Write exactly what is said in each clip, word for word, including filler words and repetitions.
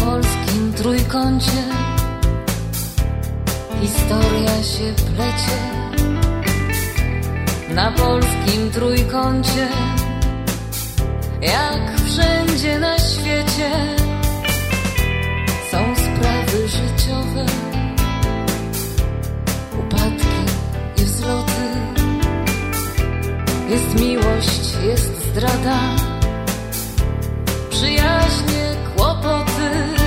polskim trójkącie historia się plecie. Na polskim trójkącie, jak wszędzie na świecie, są sprawy życiowe, upadki i wzloty. Jest miłość, jest zdrada, przyjaźnie, kłopoty.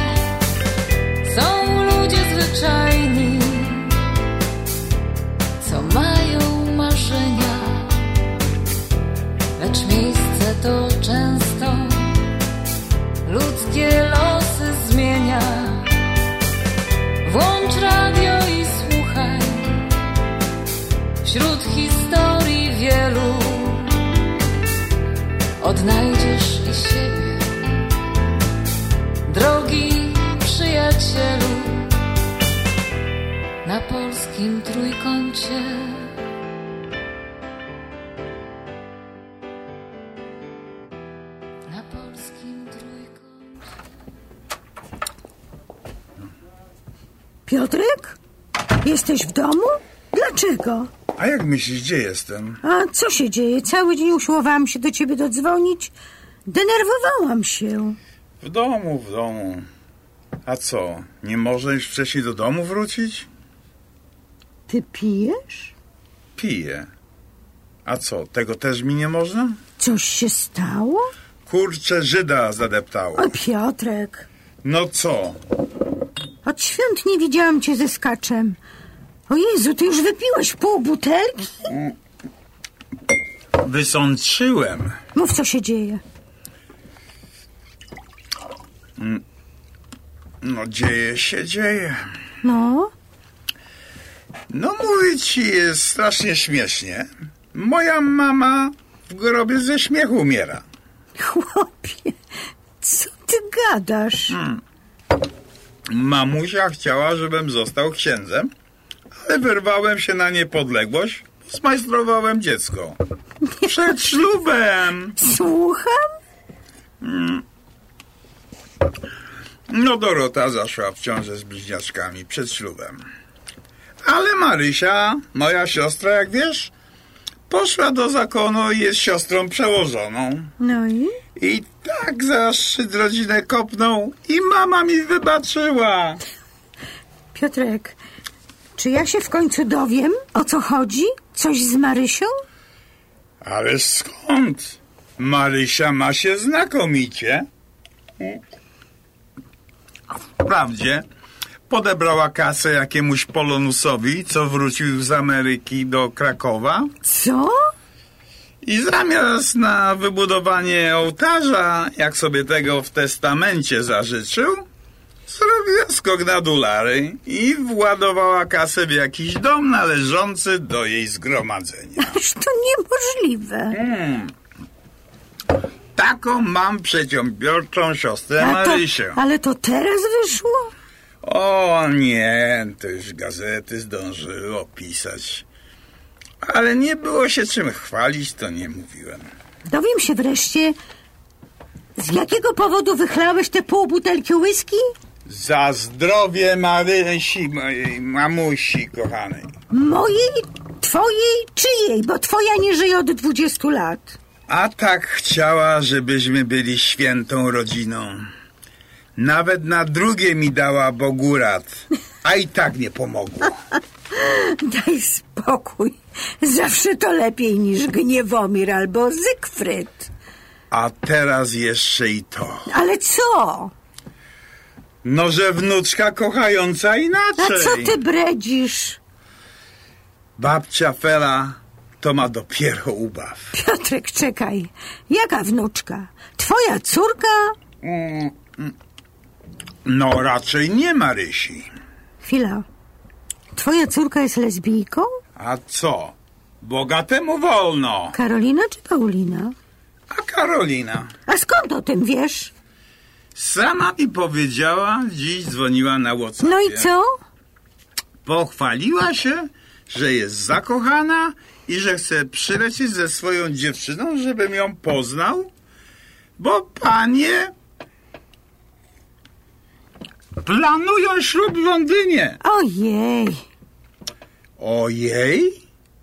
Są ludzie zwyczajni, co mają marzenia, lecz miejsce to często ludzkie losy zmienia. Włącz radio i słuchaj, wśród historii wielu odnajdziesz i siebie, drogi przyjacielu. Na polskim trójkącie. Na polskim trójkącie. Piotrek? Jesteś w domu? Dlaczego? A jak myślisz, gdzie jestem? A co się dzieje? Cały dzień usiłowałam się do ciebie dodzwonić. Denerwowałam się. W domu, w domu. A co, nie można już wcześniej do domu wrócić? Ty pijesz? Piję. A co, tego też mi nie można? Coś się stało? Kurczę, Żyda zadeptało. O, Piotrek. No co? Od świąt nie widziałam cię ze skaczem. O Jezu, ty już wypiłeś pół butelki? Wysączyłem. Mów, co się dzieje. No dzieje się, dzieje. No? No mówię ci, jest strasznie śmiesznie. Moja mama w grobie ze śmiechu umiera. Chłopie, co ty gadasz? Hmm. Mamusia chciała, żebym został księdzem, ale wyrwałem się na niepodległość, zmajstrowałem dziecko. Przed ślubem. Słucham? Hmm. No Dorota zaszła w ciążę z bliźniaczkami przed ślubem. Ale Marysia, moja siostra, jak wiesz, poszła do zakonu i jest siostrą przełożoną. No i? I tak zaszczyt rodzinę kopnął i mama mi wybaczyła. Piotrek, czy ja się w końcu dowiem, o co chodzi? Coś z Marysią? Ale skąd? Marysia ma się znakomicie. A wprawdzie podebrała kasę jakiemuś Polonusowi, co wrócił z Ameryki do Krakowa. Co? I zamiast na wybudowanie ołtarza, jak sobie tego w testamencie zażyczył, zrobiła skok na dolary i władowała kasę w jakiś dom należący do jej zgromadzenia. Ależ to niemożliwe. Hmm. Taką mam przedsiębiorczą siostrę A to, Marysię. ale to teraz wyszło? O nie, to już gazety zdążyły opisać. Ale nie było się czym chwalić, to nie mówiłem. Dowiem się wreszcie, z jakiego powodu wychlałeś te pół butelki whisky? Za zdrowie Marysi, mojej mamusi kochanej. Mojej, twojej, czyjej? Bo twoja nie żyje od dwudziestu lat. A tak chciała, żebyśmy byli świętą rodziną. Nawet na drugie mi dała Bogurat, a i tak nie pomogło. Daj spokój. Zawsze to lepiej niż Gniewomir albo Zygfryd. A teraz jeszcze i to. Ale co? No, że wnuczka kochająca inaczej. A co ty bredzisz? Babcia Fela to ma dopiero ubaw. Piotrek, czekaj. Jaka wnuczka? Twoja córka? Mm, no, raczej nie Marysi. Chwila. Twoja córka jest lesbijką? A co? Bogatemu wolno. Karolina czy Paulina? A Karolina? A skąd o tym wiesz? Sama mi powiedziała, dziś dzwoniła na WhatsAppie. No i co? Pochwaliła się, że jest zakochana i że chce przylecieć ze swoją dziewczyną, żebym ją poznał, bo panie Planują ślub w Londynie. Ojej. Ojej?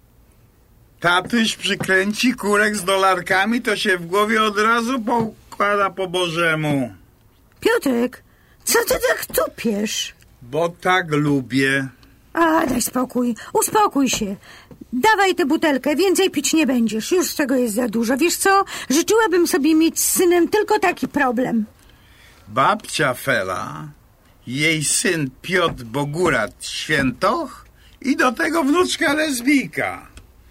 Tatuś przykręci kurek z dolarkami, to się w głowie od razu poukłada po Bożemu. Piotrek, co ty tak tupiesz? Bo tak lubię. A, daj spokój, uspokój się. Dawaj tę butelkę, więcej pić nie będziesz. Już z tego jest za dużo. Wiesz co? Życzyłabym sobie mieć z synem tylko taki problem. Babcia Fela, jej syn Piotr Bogurat Świętoch i do tego wnuczka lesbijka.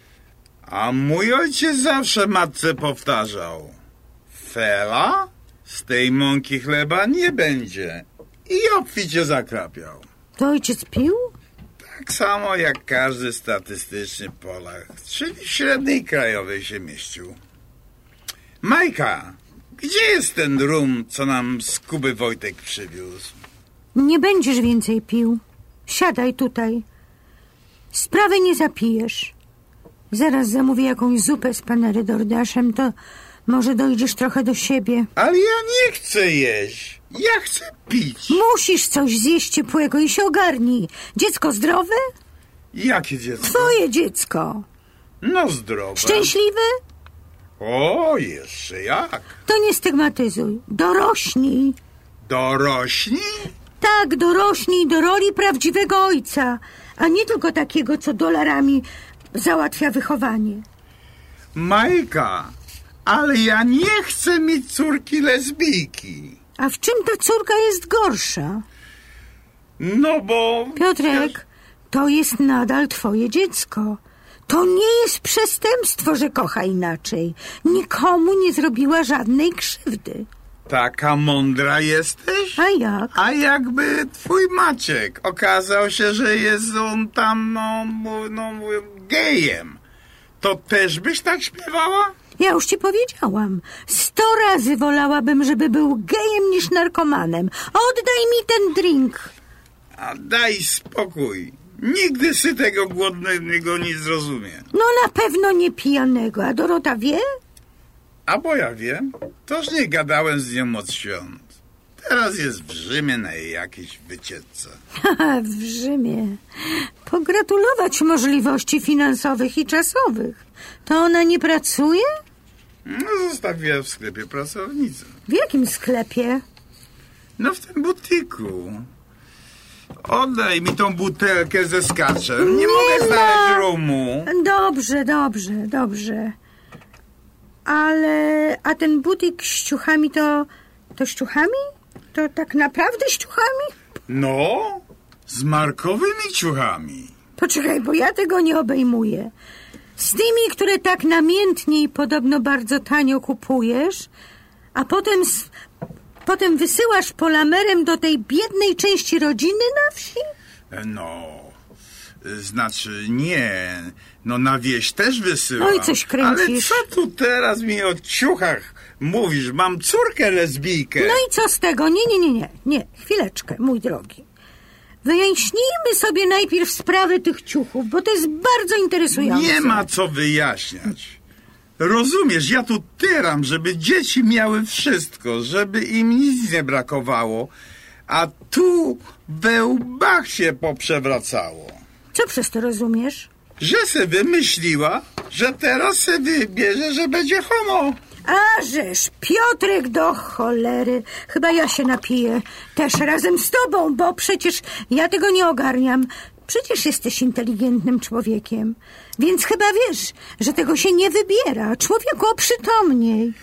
A mój ojciec zawsze matce powtarzał: Fela, z tej mąki chleba nie będzie. I obficie zakrapiał. To ojciec pił? Tak samo jak każdy statystyczny Polak, czyli w średniej krajowej się mieścił. Majka, gdzie jest ten rum, co nam z Kuby Wojtek przywiózł? Nie będziesz więcej pił. Siadaj tutaj. Sprawy nie zapijesz. Zaraz zamówię jakąś zupę z panery dordaszem, to może dojdziesz trochę do siebie. Ale ja nie chcę jeść. Ja chcę pić. Musisz coś zjeść ciepłego i się ogarnij. Dziecko zdrowe? Jakie dziecko? Twoje dziecko. No zdrowe. Szczęśliwe? O, jeszcze jak? To nie stygmatyzuj. Dorośnij. Dorośnij? Tak, dorośnij do roli prawdziwego ojca, a nie tylko takiego, co dolarami załatwia wychowanie. Majka, ale ja nie chcę mieć córki lesbijki. A w czym ta córka jest gorsza? No bo... Piotrek, to jest nadal twoje dziecko. To nie jest przestępstwo, że kocha inaczej. Nikomu nie zrobiła żadnej krzywdy. Taka mądra jesteś? A jak? A jakby twój Maciek okazał się, że jest on tam, no, no gejem, to też byś tak śpiewała? Ja już ci powiedziałam. Sto razy wolałabym, żeby był gejem niż narkomanem. Oddaj mi ten drink. A daj spokój. Nigdy sytego głodnego nie zrozumie. No na pewno nie pijanego. A Dorota wie? A bo ja wiem, toż nie gadałem z nią od świąt. Teraz jest w Rzymie na jej jakiejś wycieczce. Haha, w Rzymie. Pogratulować możliwości finansowych i czasowych. To ona nie pracuje? No, zostawiła w sklepie pracownicę. W jakim sklepie? No w tym butiku. Oddaj mi tą butelkę ze skaczem. Nie, nie mogę ma. znaleźć rumu. Dobrze, dobrze, dobrze. Ale... A ten butik z ciuchami to... To z ciuchami? To tak naprawdę z ciuchami? No, z markowymi ciuchami. Poczekaj, bo ja tego nie obejmuję. Z tymi, które tak namiętnie i podobno bardzo tanio kupujesz, a potem... Z... Potem wysyłasz polamerem do tej biednej części rodziny na wsi? No, znaczy nie. No na wieś też wysyłam. Oj, coś kręcisz. Ale co tu teraz mi o ciuchach mówisz? Mam córkę lesbijkę. No i co z tego? Nie, nie, nie, nie. Nie, chwileczkę, mój drogi. Wyjaśnijmy sobie najpierw sprawę tych ciuchów, bo to jest bardzo interesujące. Nie ma co wyjaśniać. Rozumiesz, ja tu tyram, żeby dzieci miały wszystko, żeby im nic nie brakowało, a tu we łbach się poprzewracało. Co przez to rozumiesz? Że se wymyśliła, że teraz se wybierze, że będzie homo. A żeż, Piotrek do cholery. Chyba ja się napiję też razem z tobą, bo przecież ja tego nie ogarniam. Przecież jesteś inteligentnym człowiekiem, więc chyba wiesz, że tego się nie wybiera. Człowieku, oprzytomniej.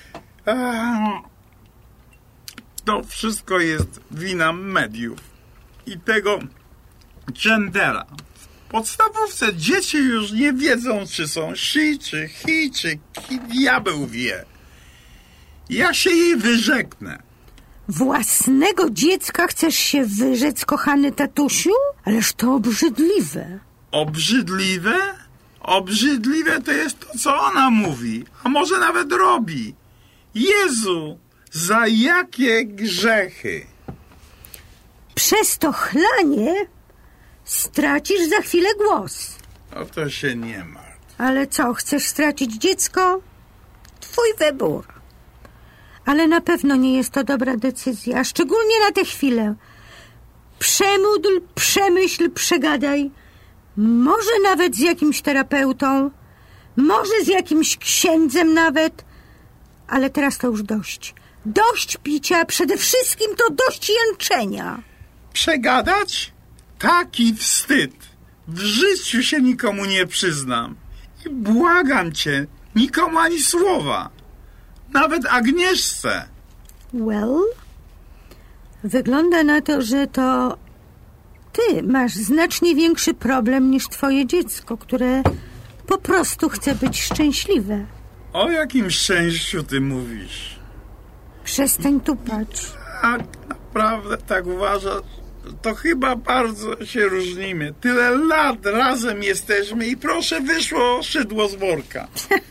To wszystko jest wina mediów i tego gendera. W podstawówce dzieci już nie wiedzą, czy są si, czy hi, czy ki, diabeł wie. Ja się jej wyrzeknę. Własnego dziecka chcesz się wyrzec, kochany tatusiu? Ależ to obrzydliwe. Obrzydliwe? Obrzydliwe to jest to, co ona mówi, a może nawet robi. Jezu, za jakie grzechy? Przez to chlanie stracisz za chwilę głos. O to się nie martw. Ale co, chcesz stracić dziecko? Twój wybór. Ale na pewno nie jest to dobra decyzja, szczególnie na tę chwilę. Przemódl, przemyśl, przegadaj. Może nawet z jakimś terapeutą, może z jakimś księdzem nawet, ale teraz to już dość. Dość picia, przede wszystkim to dość jęczenia. Przegadać? Taki wstyd. W życiu się nikomu nie przyznam. I błagam cię, nikomu ani słowa. Nawet Agnieszce. Well, wygląda na to, że to ty masz znacznie większy problem niż twoje dziecko, które po prostu chce być szczęśliwe. O jakim szczęściu ty mówisz? Przestań tupać. Tak naprawdę tak uważasz? To chyba bardzo się różnimy. Tyle lat razem jesteśmy i proszę, wyszło szydło z worka.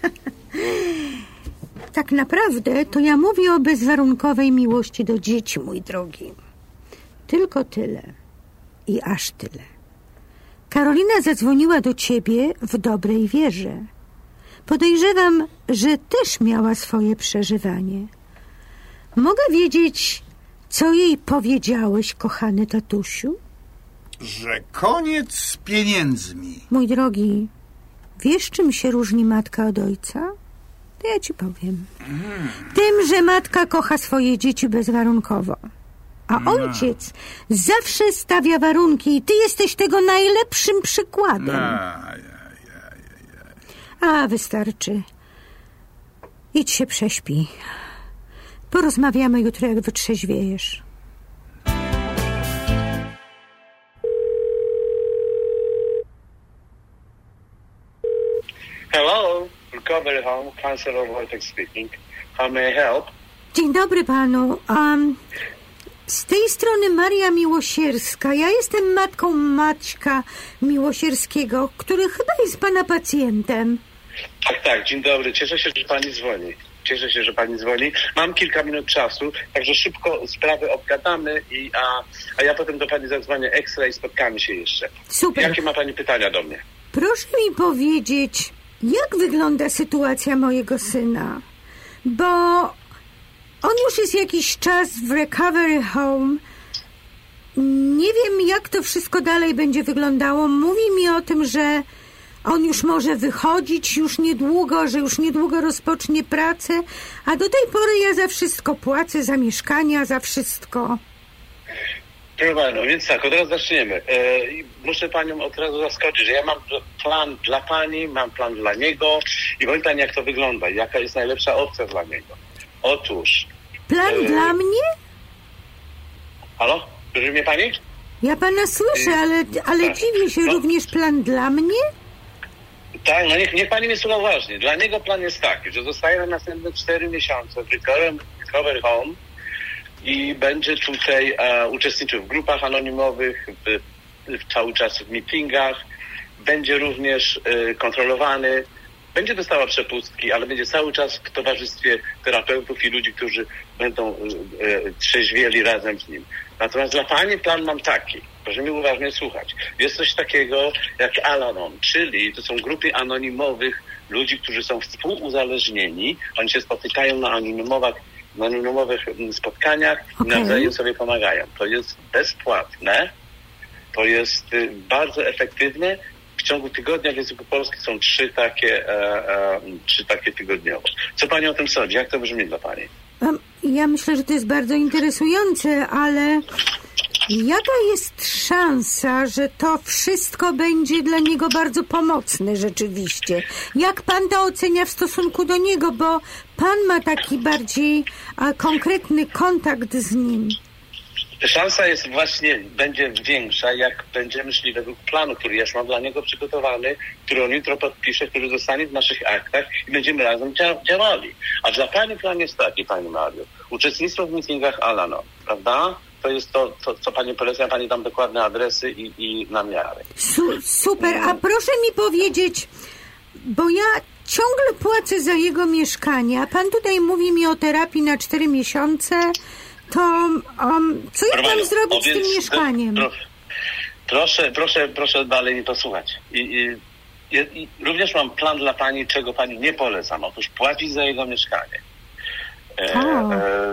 Tak naprawdę to ja mówię o bezwarunkowej miłości do dzieci, mój drogi. Tylko tyle. I aż tyle. Karolina zadzwoniła do ciebie w dobrej wierze. Podejrzewam, że też miała swoje przeżywanie. Mogę wiedzieć, co jej powiedziałeś, kochany tatusiu? Że koniec z pieniędzmi. Mój drogi, wiesz, czym się różni matka od ojca? To ja ci powiem. Mm. Tym, że matka kocha swoje dzieci bezwarunkowo. A no. ojciec zawsze stawia warunki i ty jesteś tego najlepszym przykładem. No, ja, ja, ja, ja. A, wystarczy. Idź się prześpij. Porozmawiamy jutro, jak wytrzeźwiejesz. Hello, Recovery Home, Counselor Wojtek speaking. How may I help? Dzień dobry panu. Um, z tej strony Maria Miłosierska. Ja jestem matką Maćka Miłosierskiego, który chyba jest pana pacjentem. Tak, tak, dzień dobry. Cieszę się, że pani dzwoni. Cieszę się, że pani dzwoni. Mam kilka minut czasu, także szybko sprawę obgadamy, i, a, a ja potem do pani zadzwonię ekstra i spotkamy się jeszcze. Super. Jakie ma pani pytania do mnie? Proszę mi powiedzieć, jak wygląda sytuacja mojego syna? Bo on już jest jakiś czas w recovery home. Nie wiem, jak to wszystko dalej będzie wyglądało. Mówi mi o tym, że on już może wychodzić już niedługo, że już niedługo rozpocznie pracę, a do tej pory ja za wszystko płacę, za mieszkania, za wszystko. Proszę panią, więc tak, od razu zaczniemy. E, muszę panią od razu zaskoczyć, że ja mam plan dla pani, mam plan dla niego i powiem pani, jak to wygląda, jaka jest najlepsza opcja dla niego. Otóż... Plan e... dla mnie? Halo? Słyszy mnie pani? Ja pana słyszę, ale, ale tak. dziwię się, no. również plan dla mnie? Tak, no niech, niech pani mnie słucha uważnie. Dla niego plan jest taki, że zostaje na następne cztery miesiące w recovery home i będzie tutaj e, uczestniczył w grupach anonimowych, w, w cały czas w meetingach, będzie również e, kontrolowany, będzie dostała przepustki, ale będzie cały czas w towarzystwie terapeutów i ludzi, którzy będą e, e, trzeźwieli razem z nim. Natomiast dla pani plan mam taki, proszę mi uważnie słuchać. Jest coś takiego jak Al-Anon, czyli to są grupy anonimowych ludzi, którzy są współuzależnieni. Oni się spotykają na anonimowych, na anonimowych spotkaniach i okay. nawzajem sobie pomagają. To jest bezpłatne, to jest y, bardzo efektywne. W ciągu tygodnia w języku polskim są trzy takie, e, e, trzy takie tygodniowe. Co pani o tym sądzi? Jak to brzmi dla pani? Ja myślę, że to jest bardzo interesujące, ale jaka jest szansa, że to wszystko będzie dla niego bardzo pomocne rzeczywiście? Jak pan to ocenia w stosunku do niego, bo pan ma taki bardziej a, konkretny kontakt z nim? Szansa jest właśnie, będzie większa, jak będziemy szli według planu, który już mam dla niego przygotowany, który on jutro podpisze, który zostanie w naszych aktach i będziemy razem dzia- działali. A dla pani plan jest taki, pani Mario. Uczestnictwo w meetingach Al-Anon, prawda? To jest to, to co pani poleca, ja pani dam dokładne adresy i, i namiary. Su- super, a proszę mi powiedzieć, bo ja ciągle płacę za jego mieszkanie, a pan tutaj mówi mi o terapii na cztery miesiące... To um, co ja mam zrobić z tym mieszkaniem? Pro, proszę, proszę, proszę dalej mi posłuchać. I, i, i, również mam plan dla pani, czego pani nie polecam. Otóż płacić za jego mieszkanie. E, e,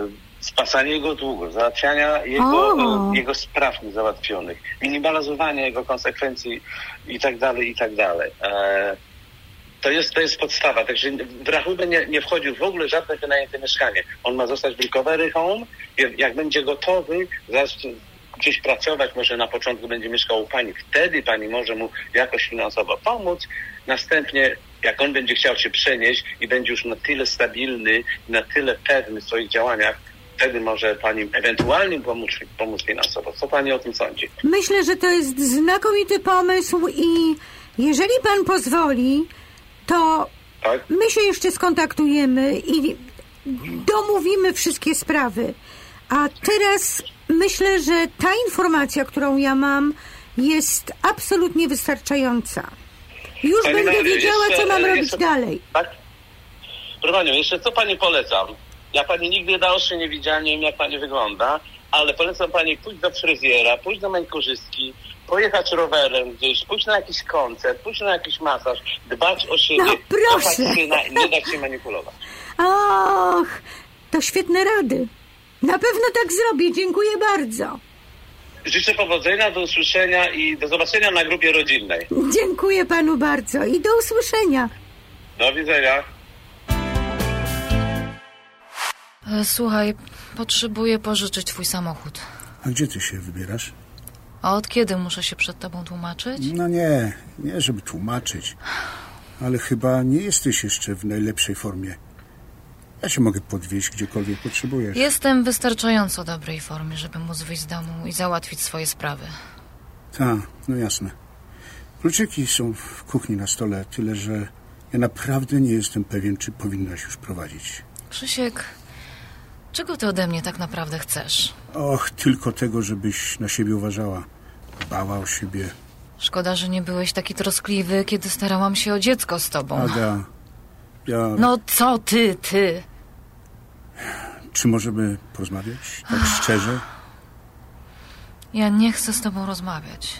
spasania jego długów, załatwiania jego, O. e, jego spraw niezałatwionych, minimalizowania jego konsekwencji i tak dalej, i tak dalej. E, to jest, to jest podstawa. Także w rachubę nie, nie wchodził w ogóle żadne wynajęte mieszkanie. On ma zostać w recovery home. Jak, jak będzie gotowy, zacznie gdzieś pracować, może na początku będzie mieszkał u pani. Wtedy pani może mu jakoś finansowo pomóc. Następnie, jak on będzie chciał się przenieść i będzie już na tyle stabilny, na tyle pewny w swoich działaniach, wtedy może pani ewentualnie pomóc, pomóc finansowo. Co pani o tym sądzi? Myślę, że to jest znakomity pomysł i jeżeli pan pozwoli, to Tak? my się jeszcze skontaktujemy i domówimy wszystkie sprawy. A teraz myślę, że ta informacja, którą ja mam, jest absolutnie wystarczająca. Już Pani będę Mario, wiedziała, jeszcze, co mam e, robić jeszcze- dalej. Tak? Proszę panią, jeszcze co pani polecam? Ja pani nigdy na oczy nie widziałem, nie wiem jak pani wygląda, ale polecam pani pójść do fryzjera, pójść do manikürzystki, pojechać rowerem gdzieś, pójść na jakiś koncert, pójść na jakiś masaż, dbać o siebie, No, proszę. kochać syna i nie dać się manipulować. Och, to świetne rady. Na pewno tak zrobię. Dziękuję bardzo. Życzę powodzenia, do usłyszenia i do zobaczenia na grupie rodzinnej. Dziękuję panu bardzo i do usłyszenia. Do widzenia. E, Słuchaj, potrzebuję pożyczyć twój samochód. A gdzie ty się wybierasz? A od kiedy muszę się przed tobą tłumaczyć? No nie, nie żeby tłumaczyć, ale chyba nie jesteś jeszcze w najlepszej formie. Ja się mogę podwieźć gdziekolwiek potrzebujesz. Jestem w wystarczająco dobrej formie, żeby móc wyjść z domu i załatwić swoje sprawy. Tak, no jasne. Kluczyki są w kuchni na stole, tyle że ja naprawdę nie jestem pewien, czy powinnaś już prowadzić. Krzysiek, czego ty ode mnie tak naprawdę chcesz? Och, tylko tego, żebyś na siebie uważała. Dbała o siebie. Szkoda, że nie byłeś taki troskliwy, kiedy starałam się o dziecko z tobą. Ada, ja... No co ty, ty? Czy możemy porozmawiać tak szczerze? Ja nie chcę z tobą rozmawiać.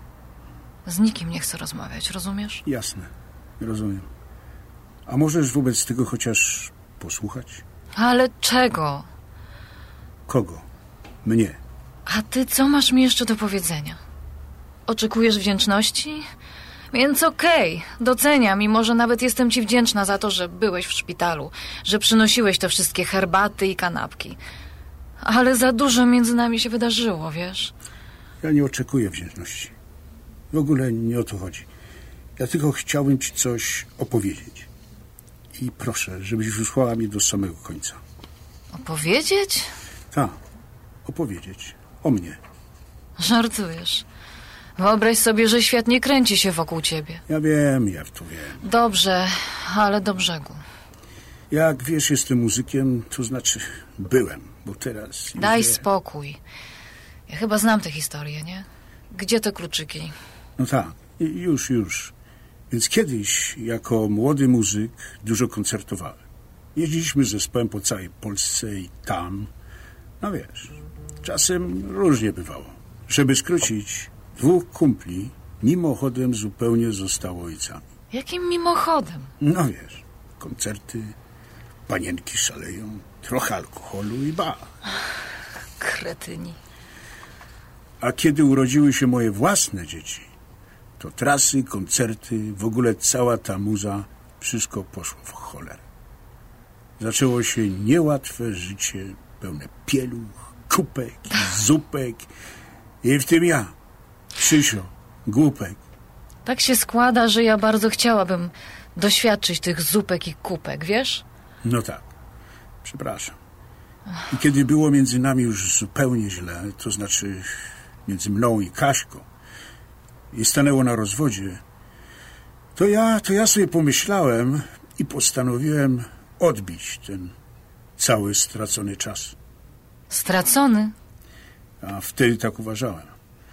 Z nikim nie chcę rozmawiać, rozumiesz? Jasne, rozumiem. A możesz wobec tego chociaż posłuchać? Ale czego? Kogo? Mnie. A ty co masz mi jeszcze do powiedzenia? Oczekujesz wdzięczności? Więc okej, doceniam i może nawet jestem ci wdzięczna za to, że byłeś w szpitalu, że przynosiłeś te wszystkie herbaty i kanapki. Ale za dużo między nami się wydarzyło, wiesz? Ja nie oczekuję wdzięczności. W ogóle nie o to chodzi. Ja tylko chciałbym ci coś opowiedzieć. I proszę, żebyś wysłała mnie do samego końca. Opowiedzieć? Tak, opowiedzieć. O mnie. Żartujesz. Wyobraź sobie, że świat nie kręci się wokół ciebie. Ja wiem, ja to wiem. Dobrze, ale do brzegu. Jak wiesz, jestem muzykiem, to znaczy byłem, bo teraz... Daj już nie. spokój. Ja chyba znam tę historię, nie? Gdzie te kluczyki? No tak, i- już, już. Więc kiedyś, jako młody muzyk, dużo koncertowałem. Jeździliśmy z zespołem po całej Polsce i tam. No wiesz, czasem różnie bywało. Żeby skrócić, dwóch kumpli mimochodem zupełnie zostało ojcami. Jakim mimochodem? No wiesz, koncerty, panienki szaleją, trochę alkoholu i ba. Kretyni. A kiedy urodziły się moje własne dzieci, to trasy, koncerty, w ogóle cała ta muza, wszystko poszło w cholerę. Zaczęło się niełatwe życie, pełne pieluch, kupek, zupek i w tym ja, Krzysio, głupek. Tak się składa, że ja bardzo chciałabym doświadczyć tych zupek i kupek, wiesz? No tak, przepraszam. I kiedy było między nami już zupełnie źle, to znaczy między mną i Kaśką, i stanęło na rozwodzie, to ja, to ja sobie pomyślałem i postanowiłem odbić ten cały stracony czas. Stracony? A wtedy tak uważałem.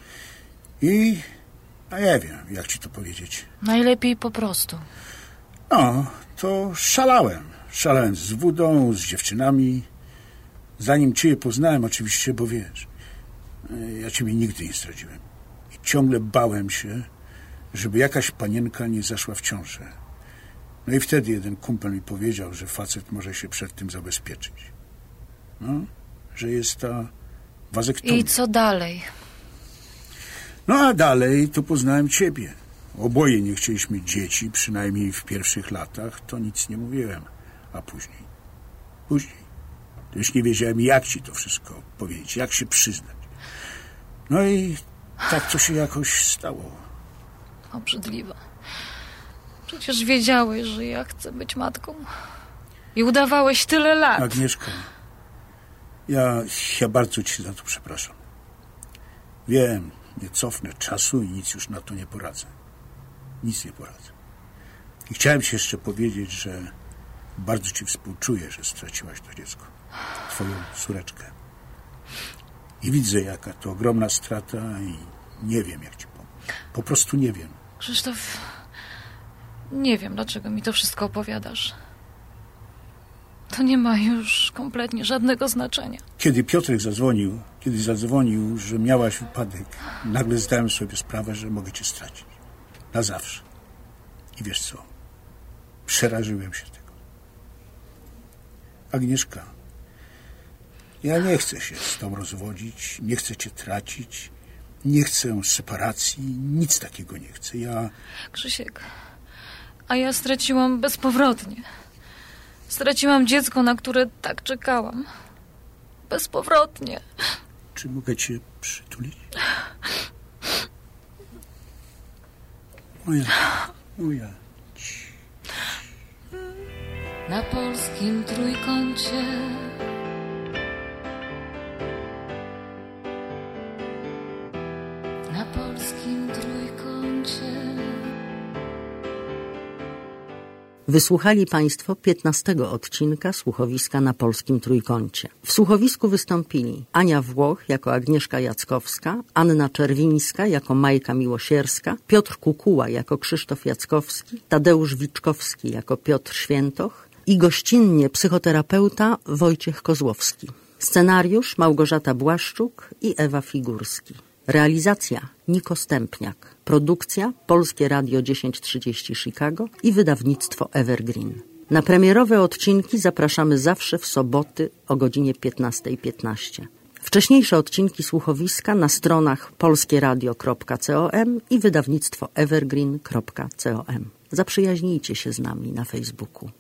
I, a ja wiem, jak ci to powiedzieć. Najlepiej po prostu. No, to szalałem. Szalałem z wódą, z dziewczynami. Zanim cię poznałem oczywiście, bo wiesz, ja ciebie nigdy nie zdradziłem. I ciągle bałem się, żeby jakaś panienka nie zaszła w ciążę. No i wtedy jeden kumpel mi powiedział, że facet może się przed tym zabezpieczyć. No, że jest ta wazektomia. I co dalej? No a dalej to poznałem ciebie. Oboje nie chcieliśmy dzieci, przynajmniej w pierwszych latach, to nic nie mówiłem. A później? Później. To już nie wiedziałem, jak ci to wszystko powiedzieć, jak się przyznać. No i tak to się jakoś stało. Obrzydliwe. Przecież wiedziałeś, że ja chcę być matką. I udawałeś tyle lat. Agnieszka, ja, ja bardzo ci za to przepraszam. Wiem, nie cofnę czasu i nic już na to nie poradzę. Nic nie poradzę. I chciałem ci jeszcze powiedzieć, że bardzo ci współczuję, że straciłaś to dziecko. Twoją córeczkę. I widzę, jaka to ogromna strata i nie wiem, jak ci pomóc. Po prostu nie wiem. Krzysztof, nie wiem, dlaczego mi to wszystko opowiadasz. To nie ma już kompletnie żadnego znaczenia. Kiedy Piotrek zadzwonił, kiedy zadzwonił, że miałaś wypadek, nagle zdałem sobie sprawę, że mogę cię stracić. Na zawsze. I wiesz co? Przeraziłem się tego. Agnieszka, ja nie chcę się z tobą rozwodzić, nie chcę cię tracić, nie chcę separacji, nic takiego nie chcę. Ja... Krzysiek, a ja straciłam bezpowrotnie. Straciłam dziecko, na które tak czekałam. Bezpowrotnie. Czy mogę cię przytulić? Moja, moja. Na polskim trójkącie Na polskim trójkącie. Wysłuchali Państwo piętnastego odcinka Słuchowiska na Polskim Trójkącie. W słuchowisku wystąpili Ania Włoch jako Agnieszka Jackowska, Anna Czerwińska jako Majka Miłosierska, Piotr Kukuła jako Krzysztof Jackowski, Tadeusz Wiczkowski jako Piotr Świętoch i gościnnie psychoterapeuta Wojciech Kozłowski. Scenariusz Małgorzata Błaszczuk i Ewa Figurski. Realizacja Niko Stępniak. Produkcja Polskie Radio tysiąc trzydzieści Chicago i wydawnictwo Evergreen. Na premierowe odcinki zapraszamy zawsze w soboty o godzinie piętnasta piętnaście. Wcześniejsze odcinki słuchowiska na stronach polskieradio kropka com i wydawnictwo evergreen kropka com. Zaprzyjaźnijcie się z nami na Facebooku.